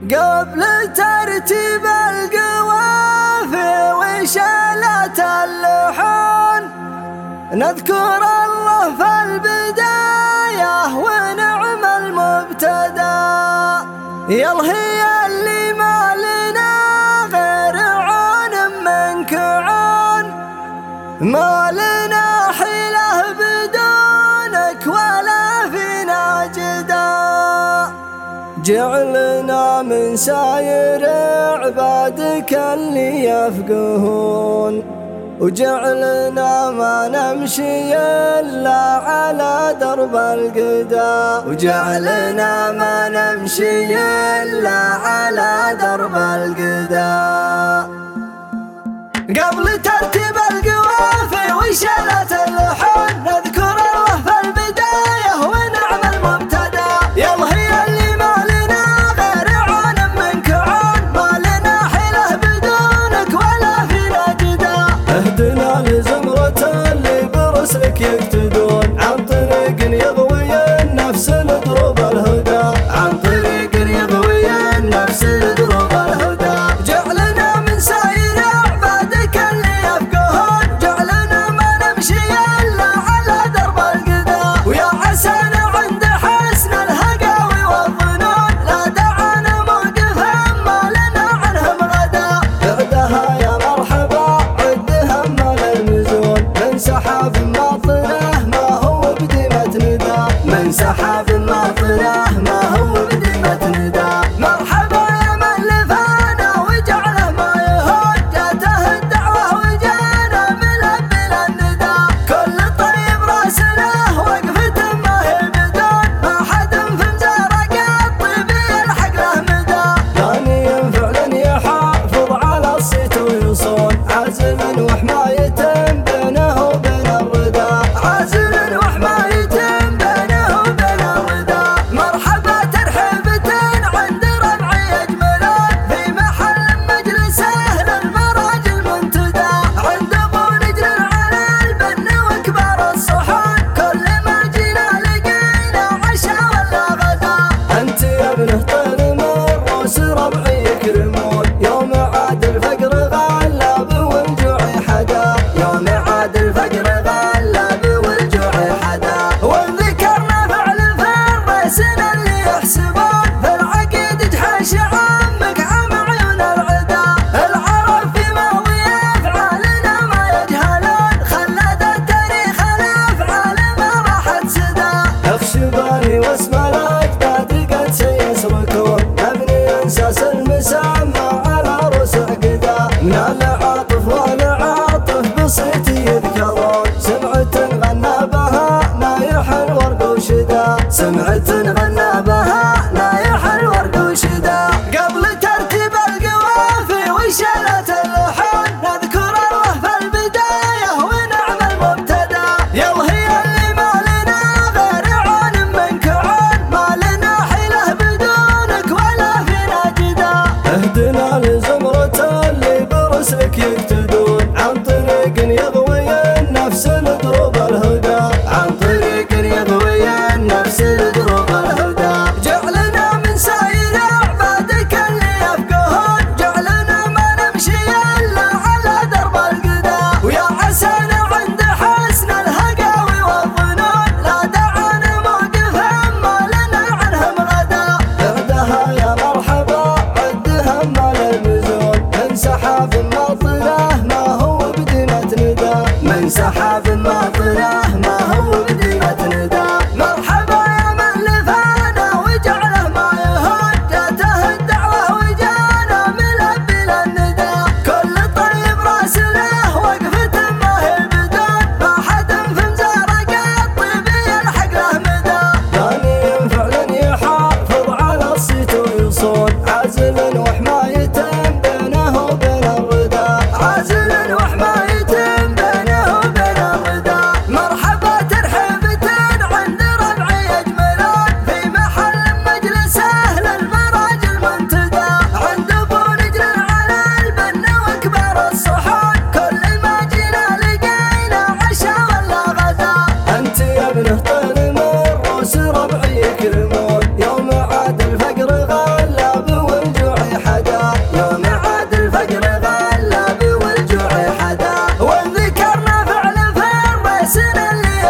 قبل ترتيب القوافي وشالت اللحون نذكر الله في البداية ونعم المبتدا. يلا هي اللي ما لنا غير عون منك عون، ما لنا حيلة بدونك ولا فينا جدا. جعلنا من ساير عبادك اللي يفقهون، وجعلنا ما نمشي إلا على درب القدا، وجعلنا ما نمشي إلا على درب القدا. قبل ترتيب القوافي وشالت اللحون نذكر الله في البداية ونعم المبتدا. يلا هي اللي ما لنا غير عون منك عون، ما لنا حيلة بدونك ولا فينا جدا. اهدنا لزمرة اللي برسلك يقتدون، عن طريق يضوي النفس لدروب الهدى، عن طريق يضوي النفس لدروب الهدى. جعلنا من سائر عبادك اللي يفقهون، جعلنا ما نمشي إلا على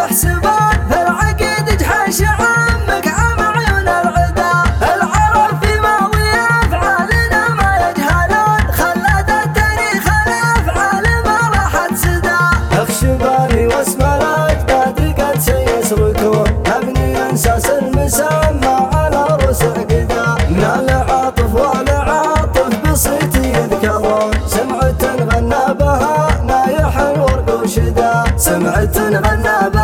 يحسبون في العقيد جحش عمك عم عيون العدا. العرب في ماضي أفعالنا ما يجهلون خلد التاريخ الأفعال ما راحت سدى. اخشباني واسم الاجداد قد سيسركون ابني انساس المسمى على رؤوس عقدا. من العاطف والعاطف بصيتي يذكرون سمعة غنى بها نايح الورد وشدا. سمعة غنى